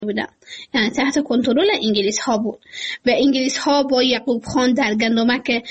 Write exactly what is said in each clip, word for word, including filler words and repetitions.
بودن، یعنی تحت کنترل انگلیس ها بود و انگلیس ها با یعقوب خان در گندمک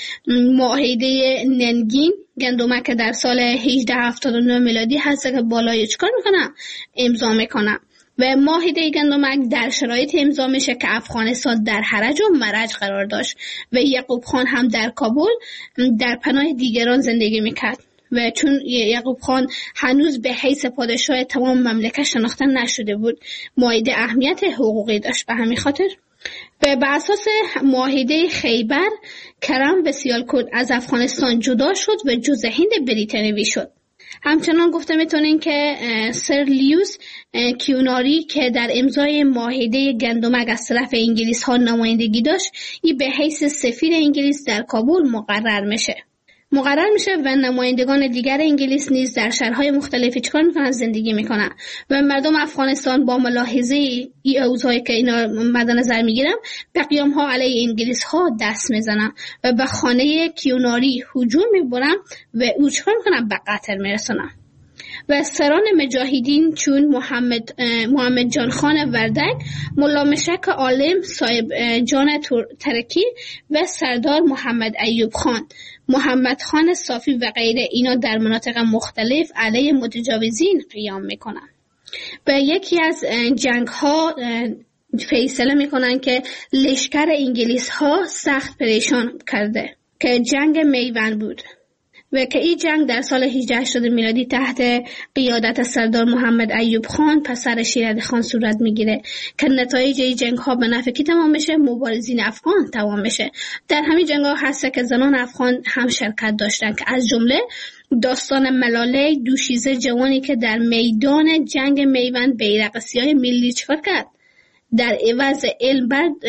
معاهده ننگین، گندمک در سال هجده هفتاد و نه میلادی هست که بالای چکار میکنن؟ امضا میکنن و معاهده گندمک در شرایط امضا میشه که افغانستان در حرج و مرج قرار داشت و یعقوب خان هم در کابل در پناه دیگران زندگی میکرد و چون یعقوب خان هنوز به حیث پادشاه تمام مملکت شناخته نشده بود، معاهده اهمیت حقوقی داشت. به همین خاطر و به اساس معاهده خیبر، کرم و سیالکوت از افغانستان جدا شد و جزء هند بریتانیایی شد. همچنان گفته میتونین که سر لیوس کیوناری که در امضای معاهده گندمک از طرف انگلیس ها نمایندگی داشت، این به حیث سفیر انگلیس در کابل مقرر میشه. مقرر میشه و نمایندگان دیگر انگلیس نیز در شهرهای مختلفی چکار میکنن؟ زندگی میکنن و مردم افغانستان با ملاحظه ای اوضاعی که اینا مد نظر میگیرن به قیام ها علیه انگلیس ها دست میزنن و به خانه کیوناری هجوم میبرن و او چکار میکنن؟ به قتل میرسونن. و سران مجاهدین چون محمد محمد جان خان وردک، ملا مشک عالم، صاحب جان ترکی و سردار محمد ایوب خان، محمد خان صافی و غیره، اینا در مناطق مختلف علیه متجاوزین قیام میکنن و یکی از جنگ ها فیصله میکنن که لشکر انگلیس ها سخت پریشان کرده که جنگ میوند بود و که این جنگ در سال هجده هشتاد میلادی تحت قیادت سردار محمد ایوب خان پسر شیرعلی خان صورت میگیره که نتایج این جنگ ها به نفع کی تمام میشه؟ مبارزین افغان تمام میشه. در همین جنگ ها هست که زنان افغان هم شرکت داشتن که از جمله داستان ملاله، دوشیزه جوانی که در میدان جنگ میوند بیرق سیاه ملی چکار کرد؟ در عوض علم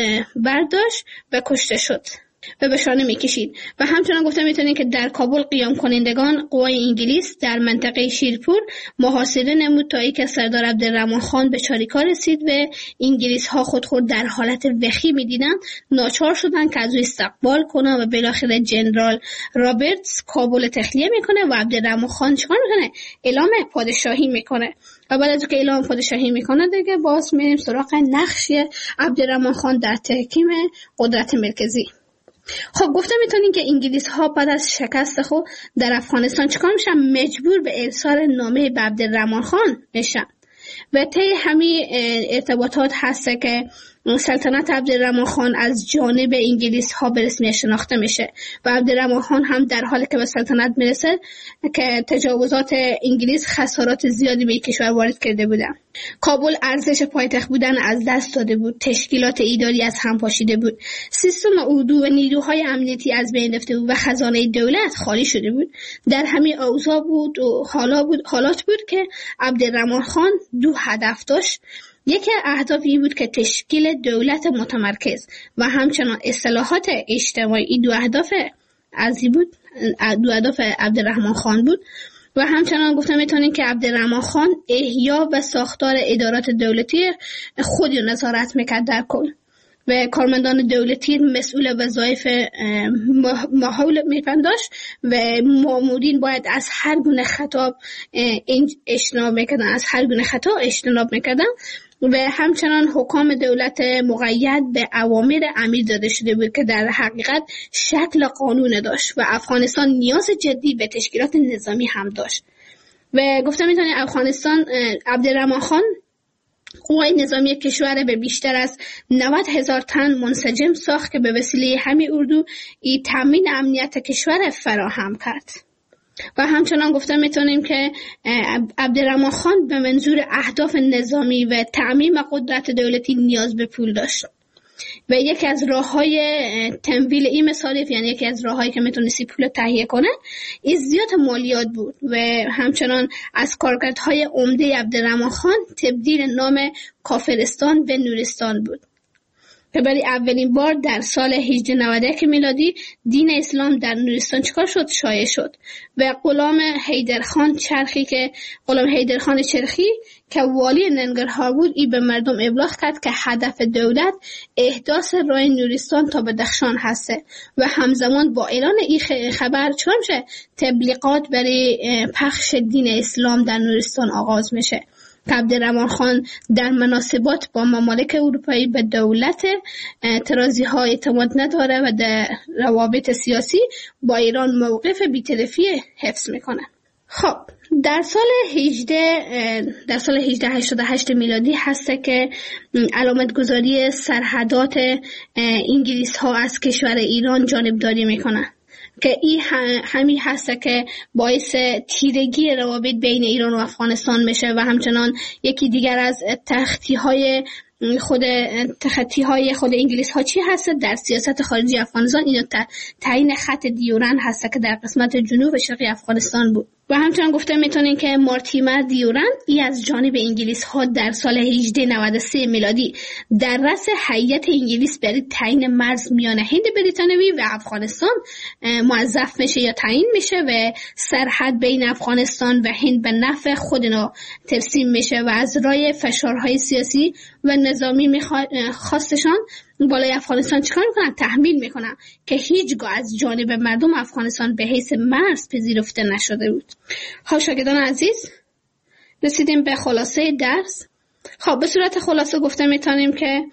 برداشت و کشته شد و به شانه میکشید. و همچنان گفته میتونید که در کابل قیام کنندگان قوای انگلیس در منطقه شیرپور محاصره نمود تا ای که سردار عبدالرحمن خان به چاریکار رسید و انگلیس ها خود خود در حالت وخی میدیدن، ناچار شدن که از او استقبال کنن و بالاخره جنرال رابرتس کابل تخلیه میکنه و عبدالرحمن خان چیکار میکنه؟ اعلام پادشاهی میکنه. و بعد از که اعلام پادشاهی میکنه دیگه باز میریم سراغ نقش عبدالرحمن خان در تحکیم قدرت مرکزی. خب گفته میتونین که انگلیس ها بعد از شکست خود در افغانستان چیکار میشن؟ مجبور به ارسال نامه به عبدالرحمن خان میشن و طی همین ارتباطات هست که سلطنت عبدالرحمن خان از جانب انگلیس ها به رسمیت شناخته میشه و عبدالرحمن خان هم در حالی که به سلطنت میرسه که تجاوزات انگلیس خسارات زیادی به کشور وارد کرده بودن. کابل ارزش پایتخت بودن از دست داده بود، تشکیلات اداری از هم پاشیده بود، سیستم اردو و نیروهای امنیتی از بین رفته بود و خزانه دولت خالی شده بود. در همین اوضاع بود و حالا بود حالات بود که عبدالرحمن خان دو هدف داشت. یکی اهداف این بود که تشکیل دولت متمرکز و همچنان اصلاحات اجتماعی. دو اهداف از این بود، دو اهداف عبدالرحمن خان بود. و همچنان گفتم میتونین که عبدالرحمن خان احیا و ساختار ادارات دولتی خودی رو نظارت میکرد در کل و کارمندان دولتی مسئول وظایف محول میپنداشت و مامورین باید از هر گونه خطا اجتناب میکردن از هر گونه خطا اجتناب میکردن و همچنان حکام دولت مقید به اوامر امیر داده شده بود که در حقیقت شکل قانون داشت و افغانستان نیاز جدی به تشکیلات نظامی هم داشت. و گفتم میتونید افغانستان عبدالرحمن خان قوای نظامی کشور به بیشتر از نود هزار تن منسجم ساخت که به وسیله همین اردو ای تامین امنیت کشور فراهم کرد. و همچنان گفتم میتونیم که عبدالرحمن خان به منظور اهداف نظامی و تعمیم قدرت دولتی نیاز به پول داشت و یکی از راه‌های تمویل این مصارف، یعنی یکی از راه‌هایی که میتونستی پول تهیه کنه، ازدیاد مالیات بود و همچنان از کارکردهای عمده عبدالرحمن خان تبدیل نام کافرستان و نورستان بود که برای اولین بار در سال هجده نود و یک میلادی دین اسلام در نورستان چکار شد؟ شایع شد و غلام حیدرخان چرخی که غلام حیدرخان چرخی که والی ننگرهار بود ای به مردم ابلاغ کرد که هدف دولت احداث راه نورستان تا بدخشان هسته و همزمان با اعلان این خبر چون میشه تبلیغات برای پخش دین اسلام در نورستان آغاز میشه که عبدالرحمن خان در مناسبات با ممالک اروپایی به دولت اعتراضی ها اعتماد نداره و در روابط سیاسی با ایران موقف بی‌طرفی حفظ میکنه. خب در سال هجده در سال هجده هشتاد و هشت میلادی هست که علامت گذاری سرحدات انگلیس ها از کشور ایران جانبداری میکنن که این همین هست که باعث تیرگی روابط بین ایران و افغانستان میشه و همچنان یکی دیگر از تخطی های خود تخطی های خود انگلیس ها چی هست در سیاست خارجی افغانستان، اینو تعیین خط دیورند هست که در قسمت جنوب شرقی افغانستان بود. و همچنان گفته میتونین که مارتیمر دیورند ای از جانب انگلیس ها در سال هجده نود و سه میلادی در رأس هیئت انگلیس برای تعیین مرز میان هند بریتانیایی و افغانستان موظف میشه یا تعیین میشه و سرحد بین افغانستان و هند به نفع خودنا ترسیم میشه و از رای فشارهای سیاسی و نظامی میخواستشان بالای افغانستان چیکار میکنن؟ تحمیل میکنن که هیچگاه از جانب مردم افغانستان به حیث مرز پذیرفته نشده بود. خب شاگردان عزیز رسیدیم به خلاصه درس. خب به صورت خلاصه گفته میتونیم که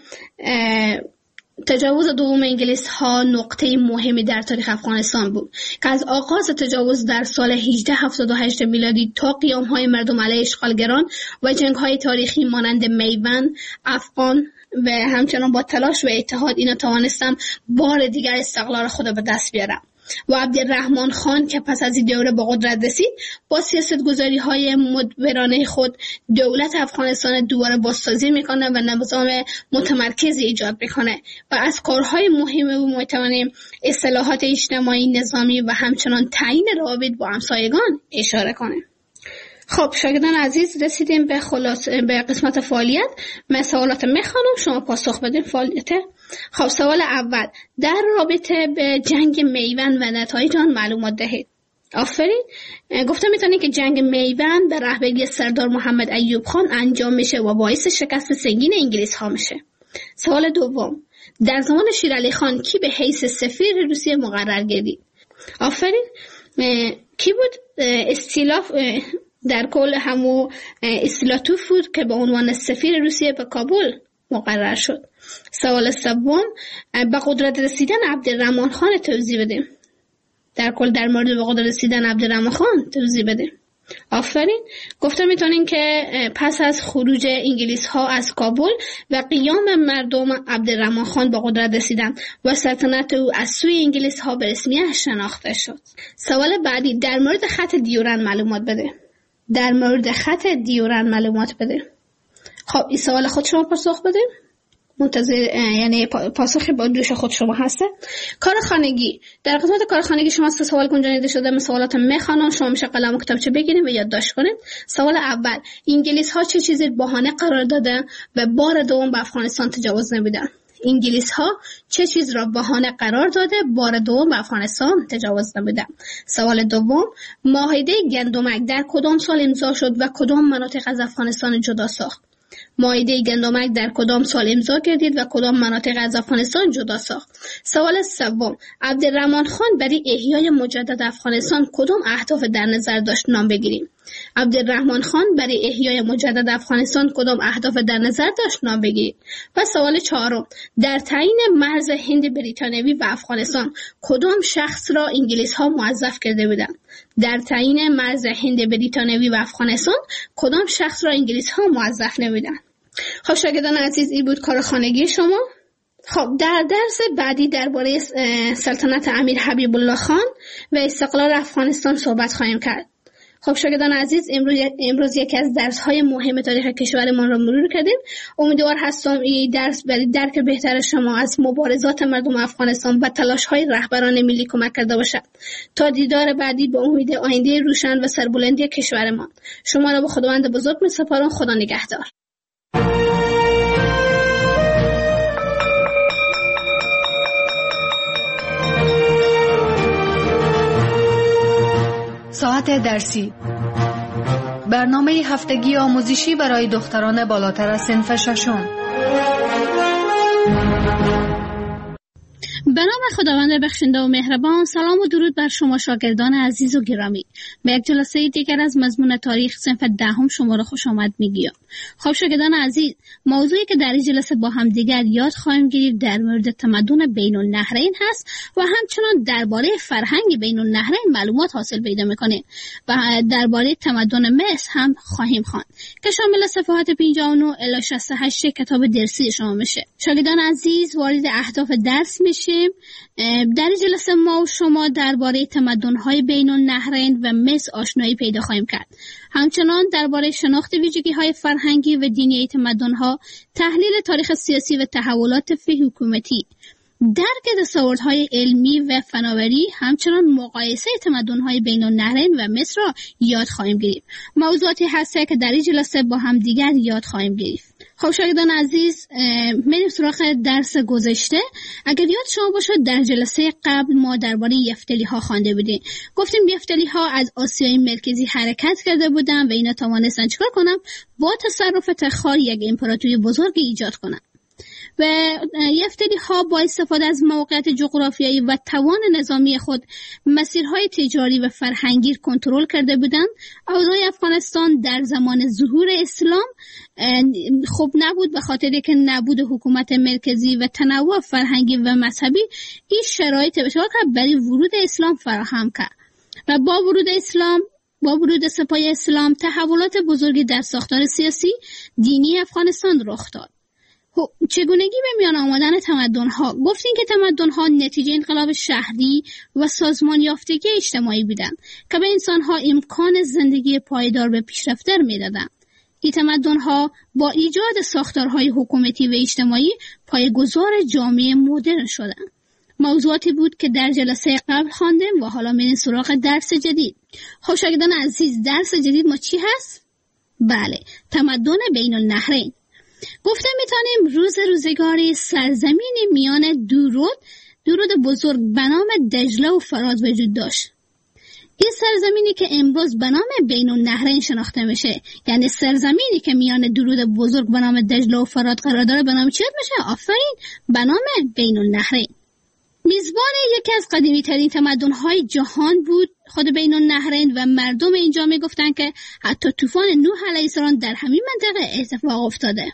تجاوز دوم انگلیس ها نقطه مهمی در تاریخ افغانستان بود که از آغاز تجاوز در سال هجده هفتاد و هشت میلادی تا قیام های مردم علیه اشغالگران و جنگ های تاریخی مانند میوند، افغان و همچنان با تلاش و اتحاد اینا توانستم بار دیگر استقلال خود به دست بیارم. و عبدالرحمن خان که پس از این دوره به قدرت رسید با سیاستگذاری های مدبرانه خود دولت افغانستان دوباره بازسازی میکنه و نظام متمرکزی ایجاد میکنه و از کارهای مهم میتوانیم اصلاحات اجتماعی، نظامی و همچنان تعیین روابط با همسایگان اشاره کنیم. خب شاگردان عزیز رسیدیم به خلاص به قسمت فعالیت. من سوالات میخوانم، شما پاسخ بدین فعالیت. خب سوال اول، در رابطه به جنگ میوند و نتایج آن معلومات دهید. آفرین. گفتم میتونید که جنگ میوند به رهبری سردار محمد ایوب خان انجام میشه و باعث شکست سنگین انگلیس ها میشه. سوال دوم، در زمان شیرعلی خان کی به حیث سفیر روسیه مقرر گردید؟ آفرین. کی بود؟ استیلاف در کل همو استیلاتوف بود که به عنوان سفیر روسیه به کابل مقرر شد. سوال سوم، به قدرت رسیدن عبدالرحمن خان توضیح بدیم. در کل در مورد به قدرت رسیدن عبدالرحمن خان توضیح بدیم. آفرین. گفته میتونین که پس از خروج انگلیس ها از کابل و قیام مردم عبدالرحمن خان به قدرت رسیدن و سلطنت او از سوی انگلیس ها به رسمیت شناخته شد. سوال بعدی، در مورد خط دیورند معلومات بده. در مورد خط دیورند معلومات بده. خب این سوال خود شما پاسخ بده. منتظر یعنی پاسخ با دوش خود شما هسته. کار خانگی، در قسمت کار خانگی شما سه سوال گنجانیده شده. من سوالات میخوانم، شما میشه قلم و کتابچه بگیرید و یادداشت کنید. سوال اول، انگلیس ها چه چیزی بهانه قرار داده و بار دوم به افغانستان تجاوز نمیدن؟ انگلیس ها چه چیز را بهانه قرار داده بار دوم به افغانستان تجاوز نمیدن؟ سوال دوم، معاهده گندمک در کدام سال امضا شد و کدام مناطق از افغانستان جدا ساخت؟ معاهده گندمک در کدام سال امضا گردید و کدام مناطق از افغانستان جدا ساخت؟ سوال سوم، عبدالرحمن خان برای احیای مجدد افغانستان کدام اهداف در نظر داشت؟ نام بگیریم. عبدالرحمن خان برای احیای مجدد افغانستان کدام اهداف در نظر داشت؟ نام بگیرید. و سوال چهارم، در تعیین مرز هند بریتانیایی و افغانستان کدام شخص را انگلیس ها موظف کرده بودند؟ در تعیین مرز هند بریتانیایی و افغانستان کدام شخص را انگلیس ها موظف نبودند؟ خب شاگردان عزیز این بود کار خانگی شما. خب در درس بعدی درباره سلطنت امیر حبیب الله خان و استقلال افغانستان صحبت خواهیم کرد. خب شاگردان عزیز امروز امروز یکی از درس‌های مهم تاریخ کشورمان را مرور کردیم. امیدوار هستم این درس برای درک بهتر شما از مبارزات مردم افغانستان و تلاش‌های رهبران ملی کمک کرده باشد. تا دیدار بعدی به امید آینده روشن و سربلندی کشورمان. شما را به خداوند بزرگ می‌سپارم. خدا نگهدار. ساعت درسی، برنامه هفتگی آموزشی برای دختران بالاتر از صنف ششم. به نام خداوند بخشنده و مهربان. سلام و درود بر شما شاگردان عزیز و گرامی. به یک جلسه دیگر از مضمون تاریخ صنف دهم شما را خوش آمد میگویم. خب شاگردان عزیز، موضوعی که در این جلسه با هم دیگر یاد خواهیم گرفت در مورد تمدن بین النهرین هست و همچنان درباره فرهنگ بین النهرین معلومات حاصل پیدا میکنیم و درباره تمدن مصر هم خواهیم خواند که شامل صفحات پنجاه و نه الی شصت و هشت کتاب درسی شما میشه. شاگردان عزیز، وارد اهداف درس میشیم. در جلسه ما و شما درباره تمدن‌های بین النهرین و مصر آشنایی پیدا خواهیم کرد. همچنان درباره شناخت ویژگی‌های فرهنگی و دینی تمدن‌ها، تحلیل تاریخ سیاسی و تحولات فقهی حکومتی، درک دستاوردهای علمی و فناوری، همچنان مقایسه تمدن‌های بین النهرین و مصر را یاد خواهیم گرفت. موضوعاتی هست که در این جلسه با هم دیگر یاد خواهیم گرفت. خب شاگردان عزیز، میریم سراغ درس گذشته. اگر یاد شما باشه در جلسه قبل ما درباره یفتلی ها خوانده بودیم. گفتیم یفتلی ها از آسیای مرکزی حرکت کرده بودن و اینا توانستن چیکار کنن؟ با تصرف تخار یک امپراتوری بزرگی ایجاد کنن. و یفتلی ها با استفاده از موقعیت جغرافیایی و توان نظامی خود مسیرهای تجاری و فرهنگی کنترل کرده بودند. اوضاع افغانستان در زمان ظهور اسلام خوب نبود به خاطر که نبود حکومت مرکزی و تنوع فرهنگی و مذهبی این شرایط بسیار برای ورود اسلام فراهم کرد. و با ورود اسلام با ورود سپاه اسلام تحولات بزرگی در ساختار سیاسی دینی افغانستان رخ داد. چگونگی به میان آمدن تمدن‌ها؟ گفتیم که تمدن‌ها نتیجه انقلاب شهری و سازمان یافتگی اجتماعی بودند که به انسان‌ها امکان زندگی پایدار و پیشرفته می‌دادند. این تمدن‌ها با ایجاد ساختارهای حکومتی و اجتماعی پایه‌گذار جامعه مدرن شدند. موضوعاتی بود که در جلسه قبل خواندیم و حالا میریم سراغ درس جدید. خب شاگردان عزیز، درس جدید ما چی هست؟ بله، تمدن بین النهرین. گفته میتونیم روز روزگاری سرزمین میان دورود دورود بزرگ به نام دجله و فرات وجود داشت. این سرزمینی که امروز به نام بین النهرین شناخته میشه، یعنی سرزمینی که میان درود بزرگ به نام دجله و فرات قرار داره، به نام چی میشه؟ آفرین، به نام بین النهرین. میزبان یکی از قدیمی ترین تمدن های جهان بود خود بین النهرین و مردم اینجا میگفتن که حتی طوفان نوح علیه السلام در همین منطقه اتفاق افتاده.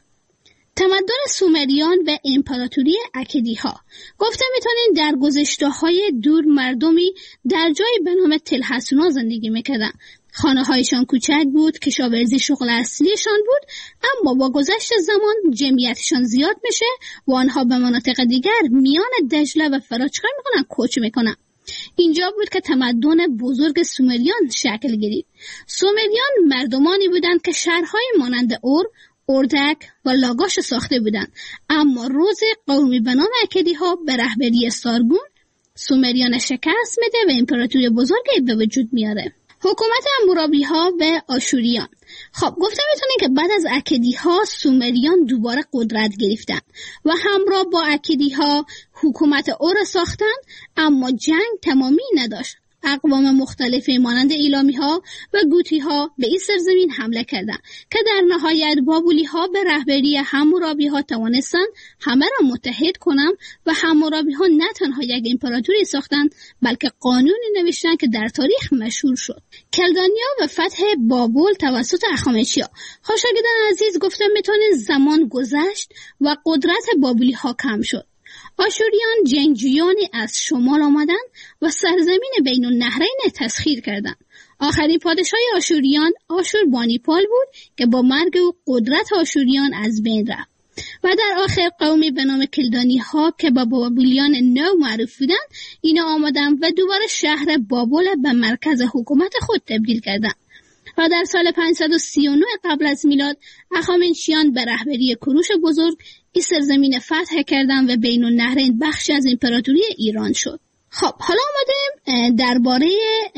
تمدن سومریان و امپراتوری اکدی ها. گفته میتونین در گذشته های دور مردمی در جای به نام تل حسونا زندگی میکردن. خانه هایشان کوچک بود، کشاورزی شغل اصلیشان بود، اما با گذشت زمان جمعیتشان زیاد میشه و آنها به مناطق دیگر میان دجله و فرات چیکار میکنن؟ کوچ میکنن. اینجا بود که تمدن بزرگ سومریان شکل گرفت. سومریان مردمانی بودند که شهرهای مانند اور، اردک و لاگاش ساخته بودند، اما روز قومی به نام اکدی ها به رهبری سارگون سومریان شکست میده و امپراتوری بزرگی به وجود میاره. حکومت حمورابی ها و آشوریان. خب گفته میتونین که بعد از اکدی ها سومریان دوباره قدرت گرفتن و همراه با اکدی ها حکومت اور ساختن، اما جنگ تمامی نداشت. اقوام مختلفی مانند ایلامی ها و گوتی ها به این سرزمین حمله کردند که در نهایت بابلی ها به رهبری حمورابی ها توانستند همه را متحد کنند و حمورابی ها نه تنها یک امپراتوری ساختند بلکه قانونی نوشتند که در تاریخ مشهور شد. کلدانیا و فتح بابل توسط اخامنشیا. شاگردان عزیز، گفتم میتونه زمان گذشت و قدرت بابلی ها کم شد. آشوریان جنگجویانی از شمال آمدند و سرزمین بین النهرین تسخیر کردند. آخرین پادشاه آشوریان آشوربانیپال بود که با مرگ و قدرت آشوریان از بین رفت. و در آخر قومی به نام کلدانی ها که با بابلیان نو معروف بودند، اینا آمدند و دوباره شهر بابل به مرکز حکومت خود تبدیل کردند. و در سال پانصد و سی و نه قبل از میلاد اخامنشیان به رهبری کوروش بزرگ این سرزمین فتح کردند و بین النهرین بخشی از امپراتوری ایران شد. خب حالا آمدیم درباره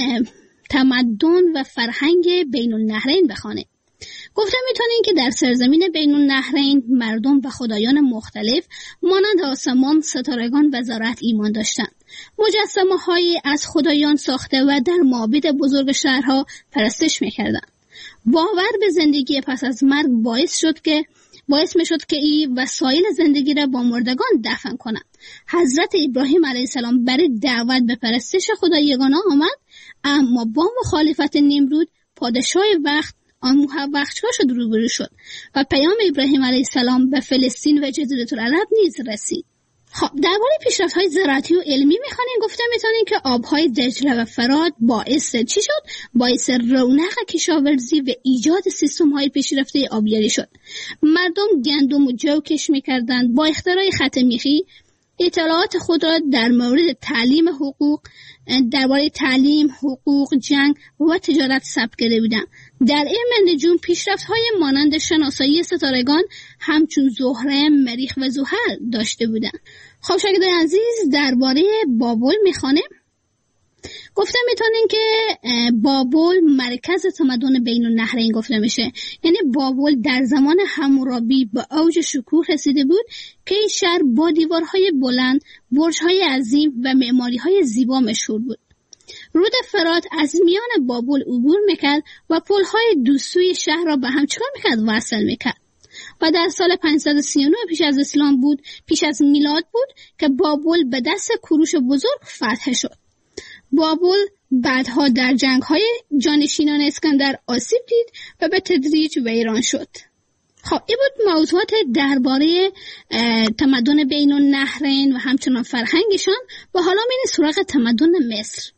تمدن و فرهنگ بین النهرین بخوانیم. گفتم میتونین که در سرزمین بین النهرین مردم و خدایان مختلف مانند آسمان، ستارگان و زراعت ایمان داشتند. مجسمه هایی از خدایان ساخته و در معابد بزرگ شهرها پرستش میکردند. باور به زندگی پس از مرگ باعث شد که باعث می شد که ای وسایل زندگی را با مردگان دفن کنند حضرت ابراهیم علیه السلام برای دعوت به پرستش خدای یگانه آمد، اما با مخالفت نمرود پادشاه وقت آن وقت‌ها شد روبرو شد و پیام ابراهیم علیه السلام به فلسطین و جزیره العرب نیز رسید. خب درباره پیشرفت‌های زراعتی و علمی می‌خوانیم. گفته می‌تونیم که آب‌های دجله و فرات باعث چی شد؟ باعث رونق کشاورزی و ایجاد سیستم‌های پیشرفته آبیاری شد. مردم گندم و جو کشت می‌کردند. با اختراع خط میخی اطلاعات خود را در مورد تعلیم حقوق درباره تعلیم، حقوق، جنگ و تجارت ثبت کرده بودند. در علم نجوم پیشرفت‌های مانند شناسایی ستارگان همچون زهره، مریخ و زحل داشته بودند. خب شاگردان عزیز درباره بابل می‌خوانیم. گفته میتونین که بابل مرکز تمدن بین النهرین گفته میشه. یعنی بابل در زمان حمورابی به اوج شکوه رسیده بود که این شهر با دیوارهای بلند، برج‌های عظیم و معماری‌های زیبا مشهور بود. رود فرات از میان بابل عبور میکرد و پل‌های دو سوی شهر را به هم چیکار میکرد؟ وصل میکرد. و در سال پانصد و سی و نه پیش از اسلام بود، پیش از میلاد بود که بابل به دست کوروش بزرگ فتح شد. بابل بعدها در جنگ‌های جانشینان اسکندر آسیب دید و به تدریج ویران شد. خب این بود موضوعات درباره تمدن بین النهرین و همچنان فرهنگشان. و حالا میریم سراغ تمدن مصر.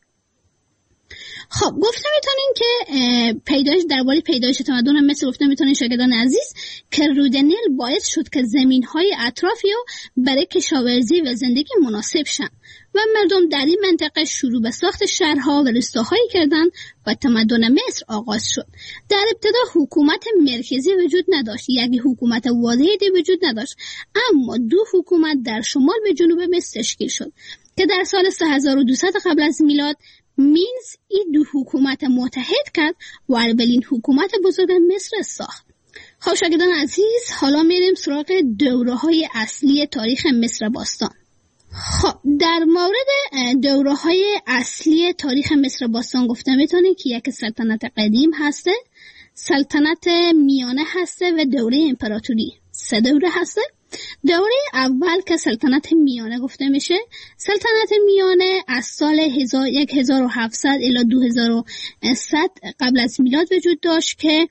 خب گفته میتونین که پیدایش درباره پیدایش تمدن مصر گفته میتونین شاگردان عزیز که رود نیل باعث شد که زمین‌های اطرافی رو برای کشاورزی و زندگی مناسب شن و مردم در این منطقه شروع به ساخت شهرها و روستاهایی کردند و تمدن مصر آغاز شد. در ابتدا حکومت مرکزی وجود نداشت، یعنی حکومت واحدی وجود نداشت، اما دو حکومت در شمال و جنوب مصر تشکیل شد که در سال سه هزار و دویست قبل از میلاد مینز این دو حکومت متحد کرد و اولین حکومت بزرگ مصر ساخت. خب شاگردان عزیز حالا میریم سراغ دوره‌های اصلی تاریخ مصر باستان. خب در مورد دوره‌های اصلی تاریخ مصر باستان گفته میتونه که یک سلطنت قدیم هسته، سلطنت میانه هسته و دوره امپراتوری. سه دوره هسته. دوره اول که سلطنت میانه گفته میشه، سلطنت میانه از سال هزار و هفتصد الی دو هزار و صد قبل از میلاد وجود داشت که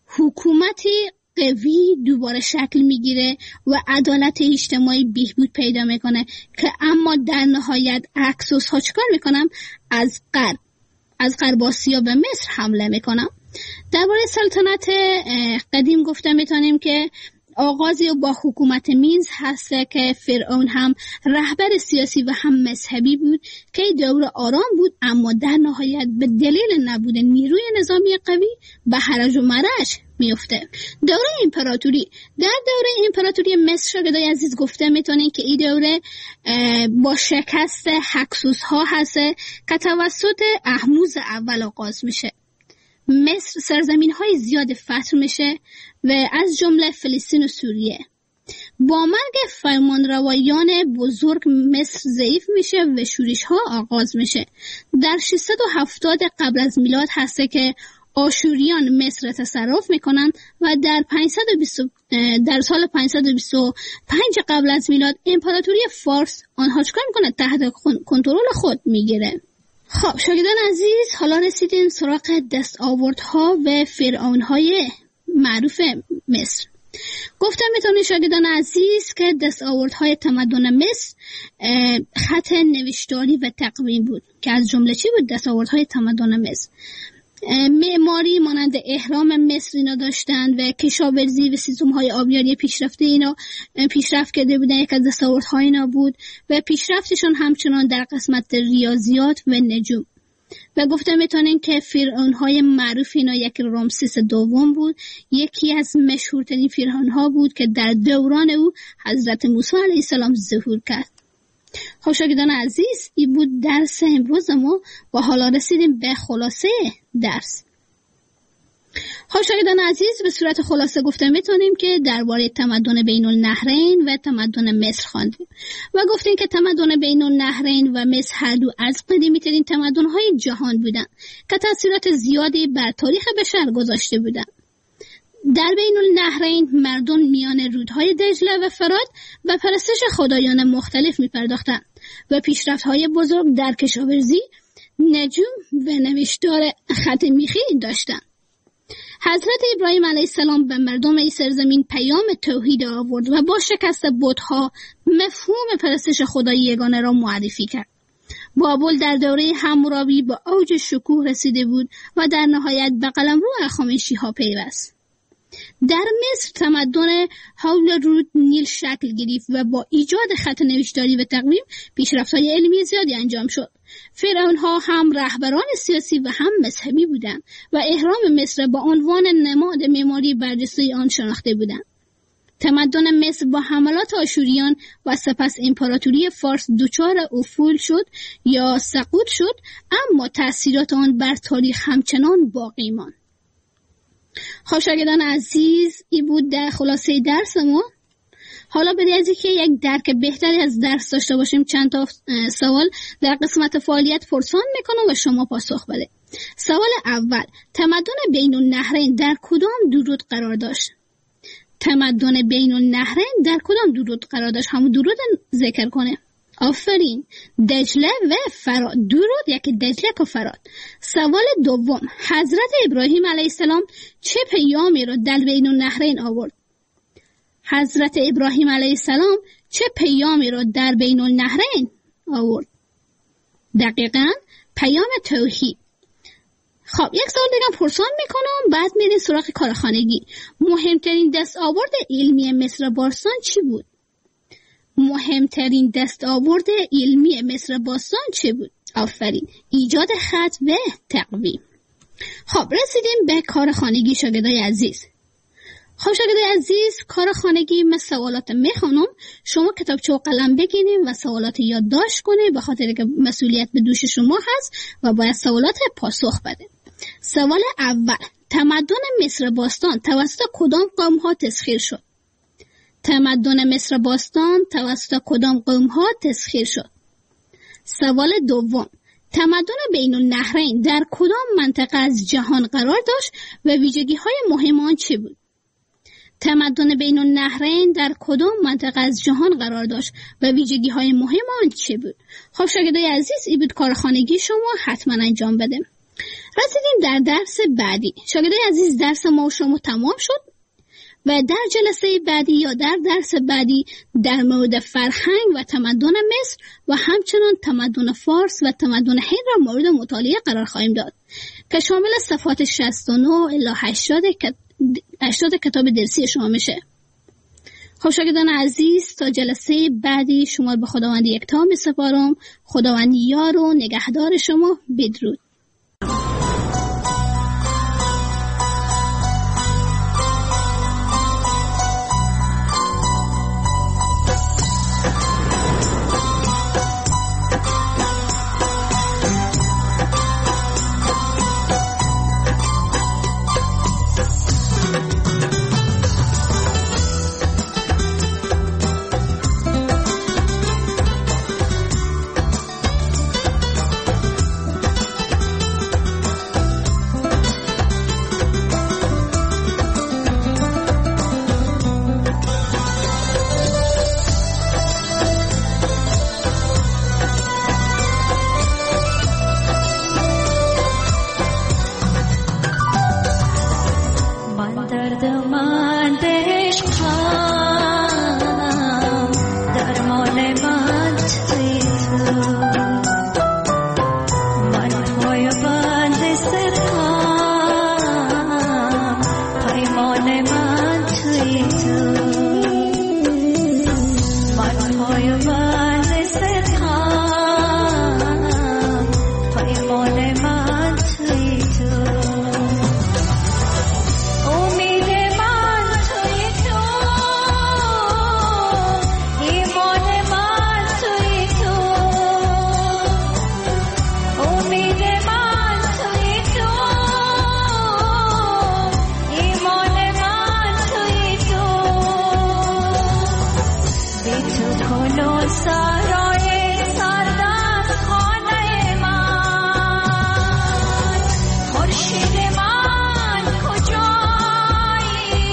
حکومتی قوی دوباره شکل میگیره و عدالت اجتماعی بهبود پیدا میکنه که اما در نهایت اکسوس ها چکار میکنم؟ از غرب از غرب آسیا به مصر حمله میکنم. درباره سلطنت قدیم گفته میتونیم که آغازی با حکومت مینز هسته که فرعون هم رهبر سیاسی و هم مذهبی بود که دوره آرام بود، اما در نهایت به دلیل نبود نیروی نظامی قوی به هرج و مرج میفته. دوره امپراتوری. در دوره امپراتوری مصر شاگردای عزیز گفته میتونین که این دوره با شکست هکسوس ها هسته که توسط احموز اول آغاز میشه. مصر سرزمین های زیاد فتح میشه و از جمله فلسطین و سوریه. با مرگ فرمانروایان بزرگ مصر ضعیف میشه و شورش ها آغاز میشه. در ششصد و هفتاد قبل از میلاد هسته که آشوریان مصر تصرف میکنن و در پانصد و بیست در سال پانصد و بیست و پنج قبل از میلاد امپراتوری فارس آنها چکار میکنه؟ تحت کنترل خود میگیره. خب شاگردان عزیز حالا رسیدیم سراغ دستاوردها و فرعونهای معروف مصر. گفتم میتونید شاگردان عزیز که دستاوردهای تمدن مصر خط نوشتاری و تقویم بود که از جمله چی بود دستاوردهای تمدن مصر؟ معماری مانند اهرام مصر اینا داشتند و کشاورزی و سیستم‌های آبیاری پیشرفته اینا پیشرفت کرده بودن. یک از دستاوردهای اینا بود و پیشرفتشون همچنان در قسمت ریاضیات و نجوم. و گفته میتونیم که فرعونهای معروف اینا یکی رامسیس دوم بود، یکی از مشهورترین فرعونها بود که در دوران او حضرت موسی علیه السلام ظهور کرد. خب شاگردان عزیز این بود درس امروز ما و حالا رسیدیم به خلاصه درس. خب شاگردان عزیز به صورت خلاصه گفته میتونیم که درباره تمدن بین النهرین و تمدن مصر خواندیم و گفتیم که تمدن بین النهرین و مصر هر دو از قدیمی ترین تمدن‌های جهان بودند که تأثیرات زیادی بر تاریخ بشر گذاشته بودند. در بین النهرین مردم میان رودهای دجله و فرات و پرستش خدایان مختلف می پرداختند و پیشرفت‌های بزرگ در کشاورزی، نجوم و نوشتار خط میخی داشتند. حضرت ابراهیم علیه السلام به مردم این سرزمین پیام توحید آورد و با شکست بت‌ها مفهوم پرستش خدای یگانه را معرفی کرد. بابل در دوره حمورابی با اوج شکوه رسیده بود و در نهایت به قلمرو هخامنشی‌ها پیوست. در مصر تمدن حول رود نیل شکل گرفت و با ایجاد خط نوشتاری و تقویم پیشرفت‌های علمی زیادی انجام شد. فرعون‌ها هم رهبران سیاسی و هم مذهبی بودند و اهرام مصر با عنوان نماد معماری برجسته آن شناخته بودند. تمدن مصر با حملات آشوریان و سپس امپراتوری فارس دچار افول شد یا سقوط شد، اما تأثیرات آن بر تاریخ همچنان باقی ماند. خب شاگردان عزیز، این بود در خلاصه درس ما. حالا برای از اینکه یک درک بهتری از درس داشته باشیم چند تا سوال در قسمت فعالیت پرسان میکنم و شما پاسخ بده. سوال اول، تمدن بین النهرین در کدام دو رود قرار داشت؟ تمدن بین النهرین در کدام دو رود قرار داشت؟ همون دو رود ذکر کنه. آفرین، دجله و فرات. دو رود، یکی دجله و فرات. سوال دوم، حضرت ابراهیم علیه السلام چه پیامی را در بین النهرین آورد؟ حضرت ابراهیم علیه السلام چه پیامی را در بین النهرین آورد؟ دقیقاً پیام توحید. خب یک سوال دیگه پرسان میکنم، بعد میریم سراغ کارخانگی. مهمترین دستاورد علمی مصر باستان چی بود؟ مهمترین دستاورد علمی مصر باستان چه بود؟ آفرین، ایجاد خط و تقویم. خب رسیدیم به کارخانگی شاگردای عزیز. خب شاگردای عزیز، کارخانگی من سوالات میخوانم، شما کتابچه و قلم بگیریم و سوالات یادداشت کنید، به خاطر که مسئولیت به دوش شما هست و باید سوالات پاسخ بده. سوال اول، تمدن مصر باستان توسط کدام قوم ها تسخیر شد؟ تمدن مصر باستان توسط کدام قوم ها تسخیر شد؟ سوال دوم، تمدن بین النهرین در کدام منطقه از جهان قرار داشت و ویژگی های مهم آن چه بود؟ تمدن بین النهرین در کدام منطقه از جهان قرار داشت و ویژگی های مهم آن چه بود؟ خب شاگردای عزیز، این بود کارخانگی شما، حتما انجام بده. رسیدیم در درس بعدی. شاگردای عزیز، درس ما و شما تمام شد و در جلسه بعدی یا در درس بعدی در مورد فرهنگ و تمدن مصر و همچنان تمدن فارس و تمدن هند را مورد مطالعه قرار خواهیم داد که شامل صفحات شصت و نه الی هشتاد کتاب درسی شما میشه. خب شاگردان عزیز، تا جلسه بعدی شما به خداوند یکتا میسپارم. خداوند یار و نگهدار شما. بدرود. خورشید من کجایی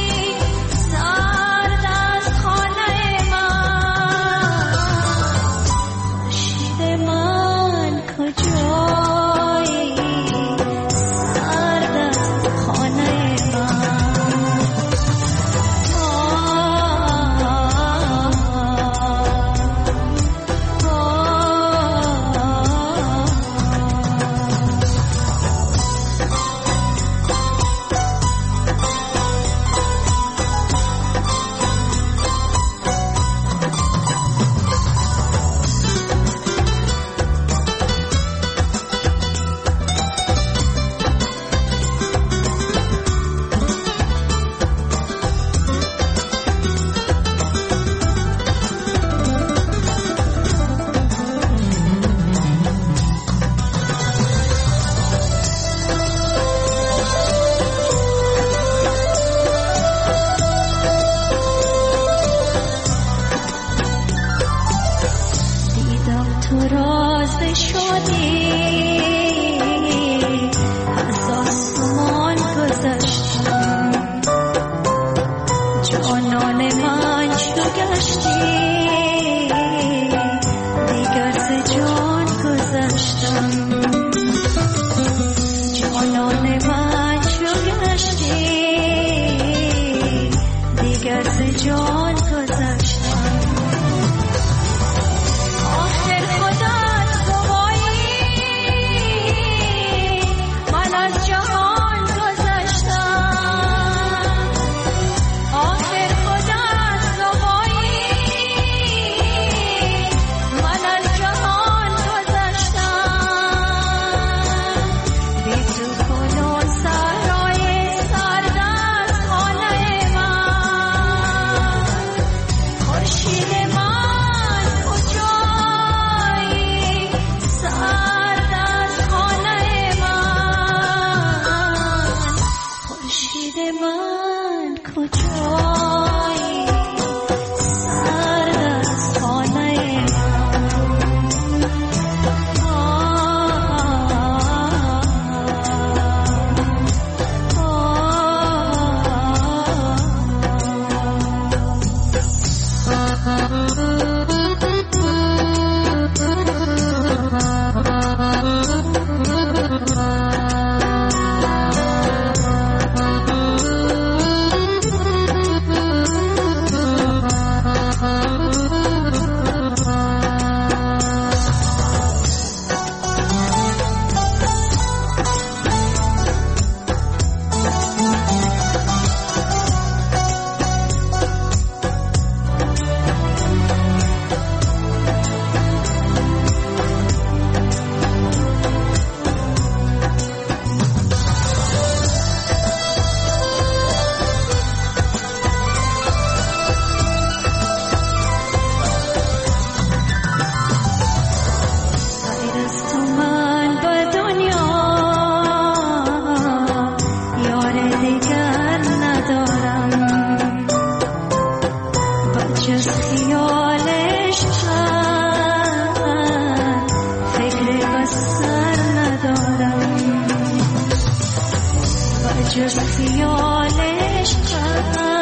جز خیالش